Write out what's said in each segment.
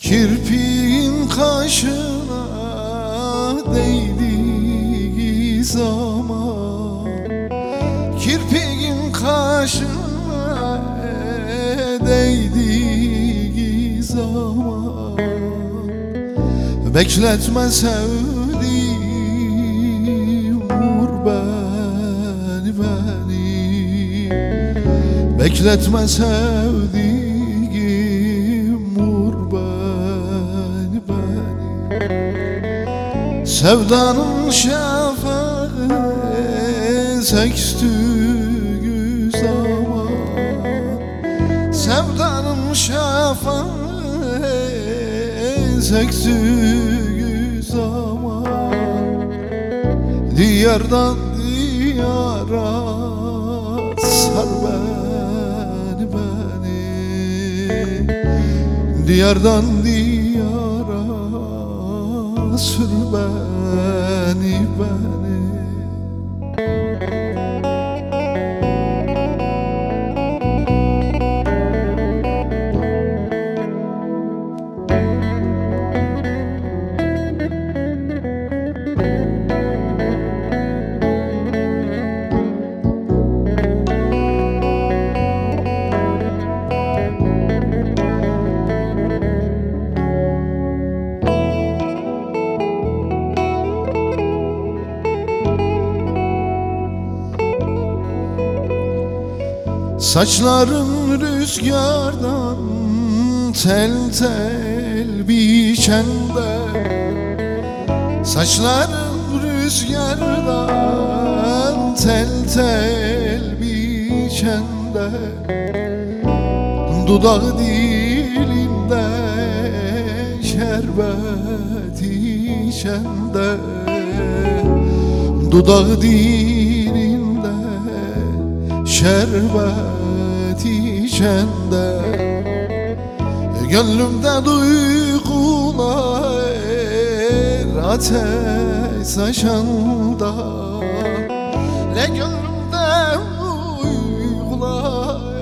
Kirpiğin kaşına değdiği zaman, kirpiğin kaşına değdiği zaman, bekletme sevdiğim, vur beni beni. Bekletme sevdiğim, vur beni beni. Sevdanın şafağı sekstüğü zaman, sevdanın şafağı sekstüğü zaman, diyardan diyara sar beni beni. Diyardan diyara sür beni beni. Saçların rüzgardan tel tel biçende, saçların rüzgardan tel tel biçende, dudağı dilinde şerbet içende, dudağı dilinde şerbet içende, gönlümde duygular ateş saçanda. Le gönlümde duygular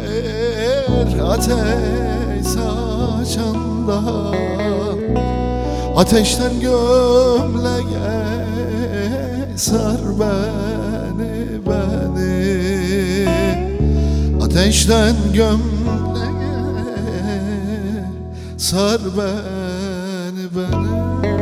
ateş saçanda. Ateşten gömleğe sar beni beni. Ateşten gömleğe sar beni beni.